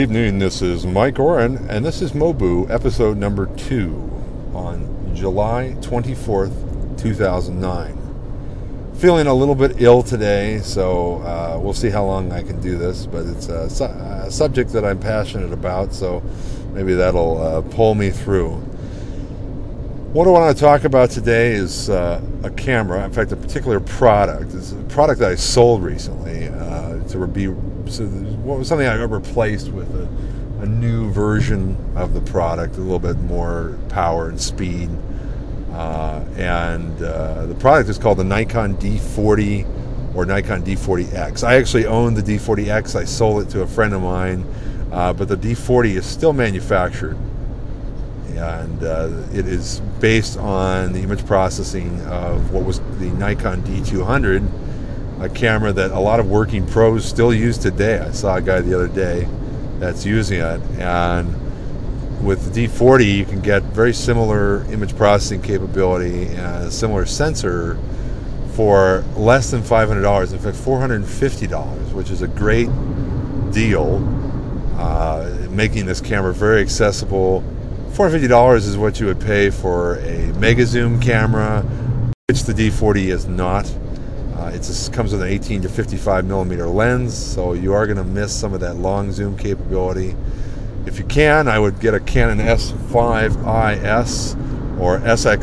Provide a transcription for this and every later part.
Evening, this is Mike Oren, and this is Mobu, episode number 2 on July 24th, 2009. Feeling a little bit ill today, so we'll see how long I can do this, but it's a subject that I'm passionate about, so maybe that'll pull me through. What I want to talk about today is a camera, in fact a particular product. It's a product that I sold recently what was something I replaced with a new version of the product, a little bit more power and speed. The product is called the Nikon D40 or Nikon D40X. I actually own the D40X. I sold it to a friend of mine, but the D40 is still manufactured. And it is based on the image processing of what was the Nikon D200, a camera that a lot of working pros still use today. I saw a guy the other day that's using it, and with the D40 you can get very similar image processing capability and a similar sensor for less than $500, in fact $450, which is a great deal, making this camera very accessible. $450 is what you would pay for a mega zoom camera, which the D40 is not. It comes with an 18 to 55 millimeter lens, so you are going to miss some of that long zoom capability. If you can, I would get a Canon S5IS or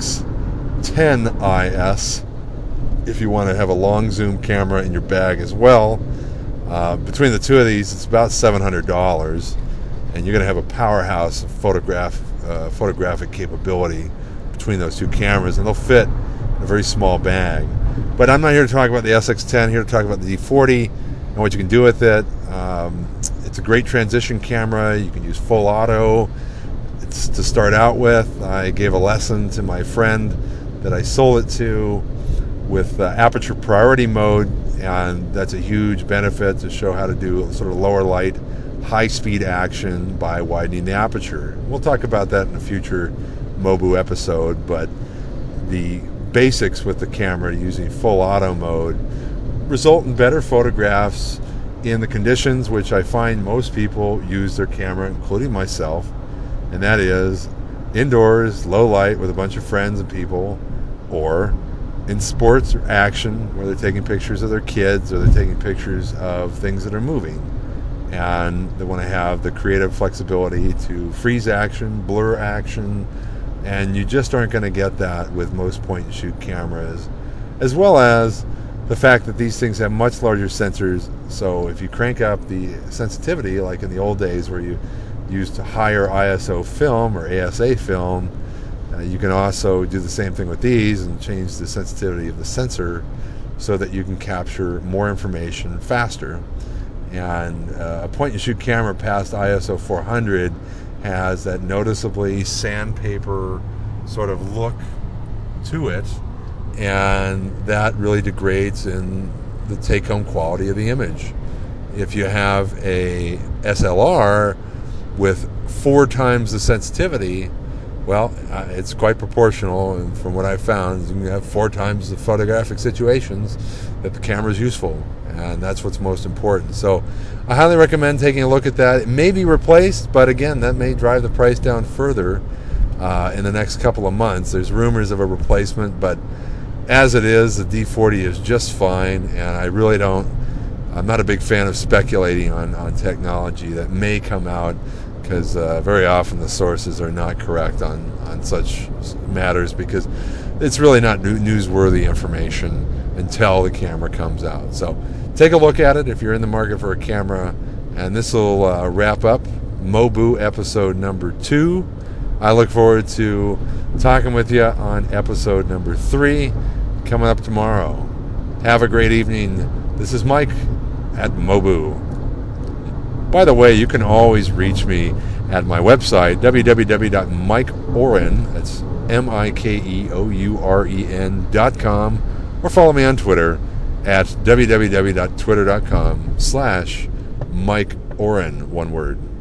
SX10IS if you want to have a long zoom camera in your bag as well. Between the two of these, it's about $700, and you're going to have a powerhouse of photographic capability between those two cameras, and they'll fit in a very small bag. But I'm not here to talk about the SX10, I'm here to talk about the D40 and what you can do with it. It's a great transition camera. You can use full auto. It's to start out with. I gave a lesson to my friend that I sold it to with aperture priority mode, and that's a huge benefit to show how to do sort of lower light, high speed action by widening the aperture. We'll talk about that in a future Mobu episode, but the basics with the camera using full auto mode result in better photographs in the conditions which I find most people use their camera, including myself, and that is indoors, low light with a bunch of friends and people, or in sports or action where they're taking pictures of their kids or they're taking pictures of things that are moving, and they want to have the creative flexibility to freeze action, blur action, and you just aren't going to get that with most point-and-shoot cameras, as well as the fact that these things have much larger sensors. So if you crank up the sensitivity, like in the old days where you used higher ISO film or ASA film, you can also do the same thing with these and change the sensitivity of the sensor so that you can capture more information faster. And a point-and-shoot camera past ISO 400 has that noticeably sandpaper sort of look to it, and that really degrades in the take-home quality of the image. If you have a SLR with 4 times the sensitivity, well, it's quite proportional, and from what I've found, you have 4 times the photographic situations that the camera is useful, and that's what's most important. So I highly recommend taking a look at that. It may be replaced, but again, that may drive the price down further in the next couple of months. There's rumors of a replacement, but as it is, the D40 is just fine, and I'm not a big fan of speculating on technology that may come out, because very often the sources are not correct on such matters, because it's really not newsworthy information until the camera comes out. So take a look at it if you're in the market for a camera, and this will wrap up Mobu episode number 2. I look forward to talking with you on episode number 3 coming up tomorrow. Have a great evening. This is Mike at Mobu. By the way, you can always reach me at my website, www.mikeoren, that's MikeOuren.com, or follow me on Twitter at www.twitter.com/MikeOren, one word.